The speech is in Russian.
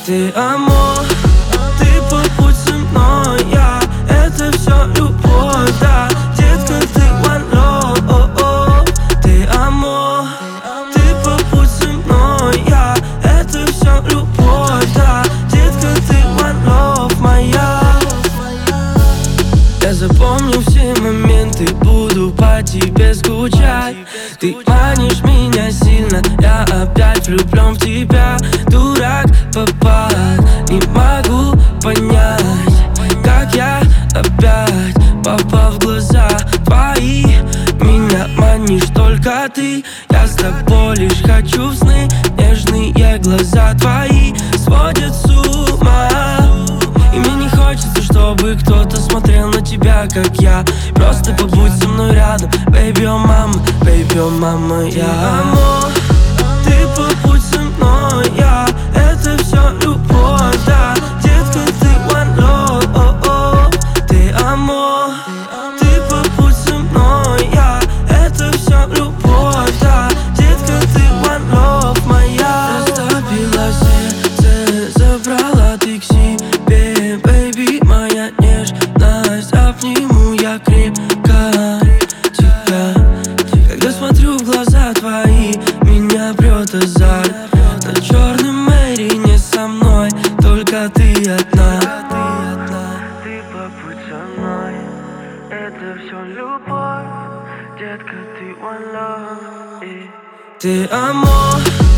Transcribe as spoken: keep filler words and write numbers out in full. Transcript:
Ты амор, ты побудь со мной, я это все любовь, да. Детка, ты one love. Ты амор, ты побудь со мной, я это все любовь, да. Детка, ты one love моя. Я запомню все моменты, буду по тебе скучать. Ты манишь меня сильно, я опять влюблен в тебя. Дурак попал, не могу понять, как я опять попал в глаза твои. Меня манишь только ты, я с тобой лишь хочу в сны. Нежные глаза твои сводят с ума. И мне не хочется, чтобы кто-то смотрел на тебя, как я. Просто побудь со мной рядом, baby, oh mama, baby, oh mama, я амор, ты побудь со мной, я это все любовь, да. Детка, ты one love. Ты амор, ты побудь со мной, я это все любовь, да. Детка, ты one love моя. Растопила сердце, забрала ты к себе, baby, моя нежность. Обниму я крепко тебя. Когда смотрю в глаза твои, меня прет азарт. На черном мэри не со мной, только ты одна. Ты побудь со мной, это все любовь. Детка, ты one love. Ты амор.